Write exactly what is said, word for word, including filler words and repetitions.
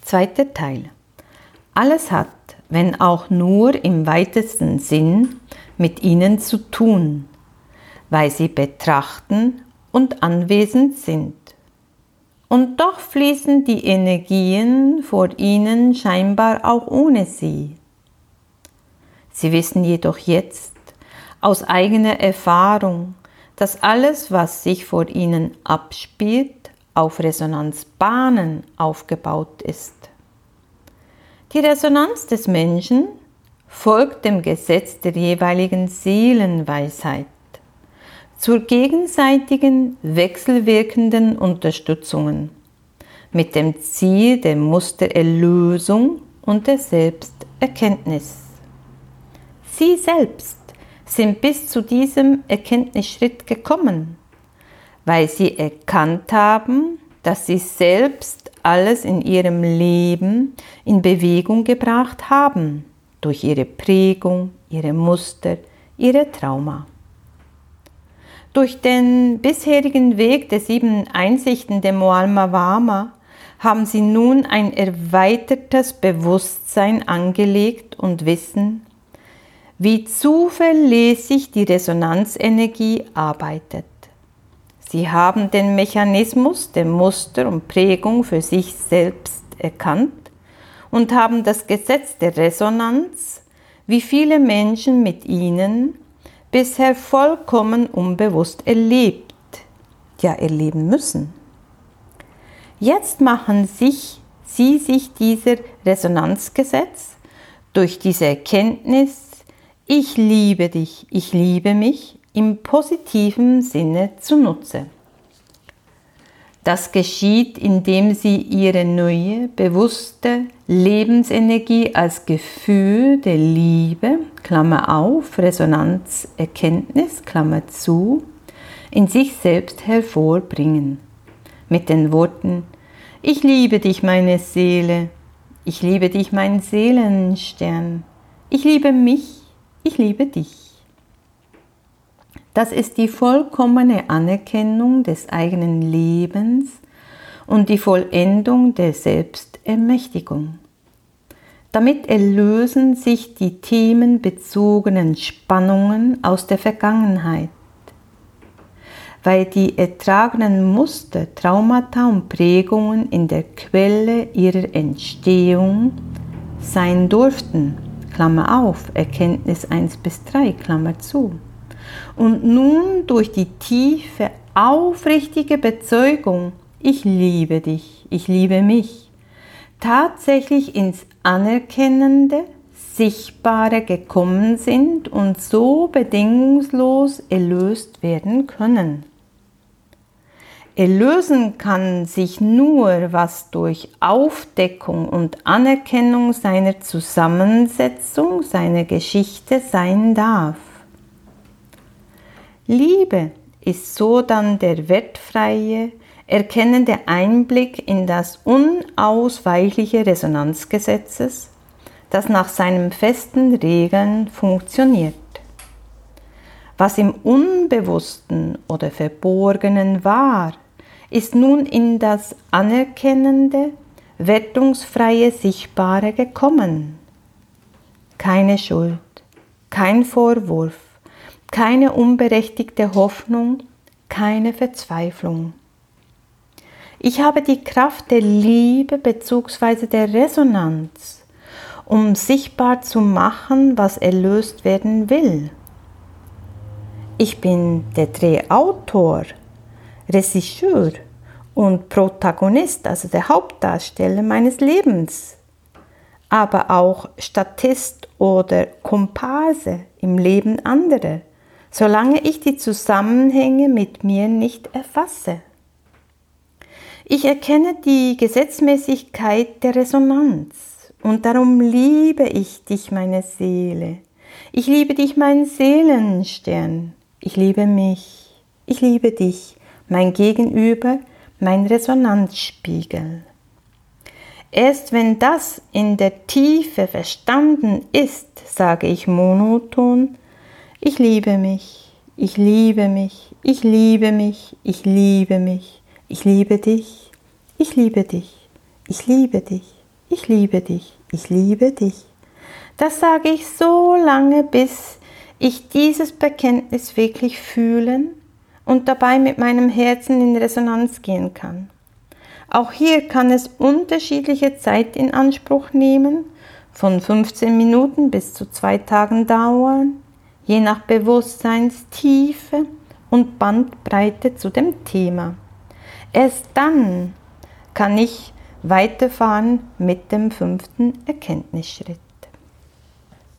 Zweiter Teil. Alles hat, wenn auch nur im weitesten Sinn, mit ihnen zu tun, weil sie betrachten und anwesend sind. Und doch fließen die Energien vor ihnen scheinbar auch ohne sie. Sie wissen jedoch jetzt aus eigener Erfahrung, dass alles, was sich vor ihnen abspielt, auf Resonanzbahnen aufgebaut ist. Die Resonanz des Menschen folgt dem Gesetz der jeweiligen Seelenweisheit zur gegenseitigen wechselwirkenden Unterstützungen mit dem Ziel der Mustererlösung und der Selbsterkenntnis. Sie selbst sind bis zu diesem Erkenntnisschritt gekommen, weil sie erkannt haben, dass sie selbst alles in ihrem Leben in Bewegung gebracht haben, durch ihre Prägung, ihre Muster, ihre Trauma. Durch den bisherigen Weg der sieben Einsichten der Moalma Wama haben sie nun ein erweitertes Bewusstsein angelegt und wissen, wie zuverlässig die Resonanzenergie arbeitet. Sie haben den Mechanismus der Muster und Prägung für sich selbst erkannt und haben das Gesetz der Resonanz, wie viele Menschen mit ihnen, bisher vollkommen unbewusst erlebt, ja erleben müssen. Jetzt machen sich, sie sich dieser Resonanzgesetz durch diese Erkenntnis, ich liebe dich, ich liebe mich, im positiven Sinne zunutze. Das geschieht, indem sie ihre neue, bewusste Lebensenergie als Gefühl der Liebe, Klammer auf, Resonanzerkenntnis, Klammer zu, in sich selbst hervorbringen. Mit den Worten, ich liebe dich, meine Seele, ich liebe dich, mein Seelenstern, ich liebe mich, ich liebe dich. Das ist die vollkommene Anerkennung des eigenen Lebens und die Vollendung der Selbstermächtigung. Damit erlösen sich die themenbezogenen Spannungen aus der Vergangenheit, weil die ertragenen Muster, Traumata und Prägungen in der Quelle ihrer Entstehung sein durften, Klammer auf, Erkenntnis eins bis drei, Klammer zu. Und nun durch die tiefe, aufrichtige Bezeugung, ich liebe dich, ich liebe mich, tatsächlich ins Anerkennende, Sichtbare gekommen sind und so bedingungslos erlöst werden können. Erlösen kann sich nur, was durch Aufdeckung und Anerkennung seiner Zusammensetzung, seiner Geschichte sein darf. Liebe ist so dann der wertfreie, erkennende Einblick in das unausweichliche Resonanzgesetzes, das nach seinen festen Regeln funktioniert. Was im Unbewussten oder Verborgenen war, ist nun in das anerkennende, wertungsfreie Sichtbare gekommen. Keine Schuld, kein Vorwurf, keine unberechtigte Hoffnung, keine Verzweiflung. Ich habe die Kraft der Liebe bzw. der Resonanz, um sichtbar zu machen, was erlöst werden will. Ich bin der Drehautor, Regisseur und Protagonist, also der Hauptdarsteller meines Lebens, aber auch Statist oder Komparse im Leben anderer, solange ich die Zusammenhänge mit mir nicht erfasse. Ich erkenne die Gesetzmäßigkeit der Resonanz und darum liebe ich dich, meine Seele. Ich liebe dich, mein Seelenstern. Ich liebe mich. Ich liebe dich, mein Gegenüber, mein Resonanzspiegel. Erst wenn das in der Tiefe verstanden ist, sage ich monoton, ich liebe mich, ich liebe mich, ich liebe mich, ich liebe mich, ich liebe dich, ich liebe dich, ich liebe dich, ich liebe dich, ich liebe dich. Das sage ich so lange, bis ich dieses Bekenntnis wirklich fühlen und dabei mit meinem Herzen in Resonanz gehen kann. Auch hier kann es unterschiedliche Zeit in Anspruch nehmen, von fünfzehn Minuten bis zu zwei Tagen dauern, je nach Bewusstseinstiefe und Bandbreite zu dem Thema. Erst dann kann ich weiterfahren mit dem fünften Erkenntnisschritt.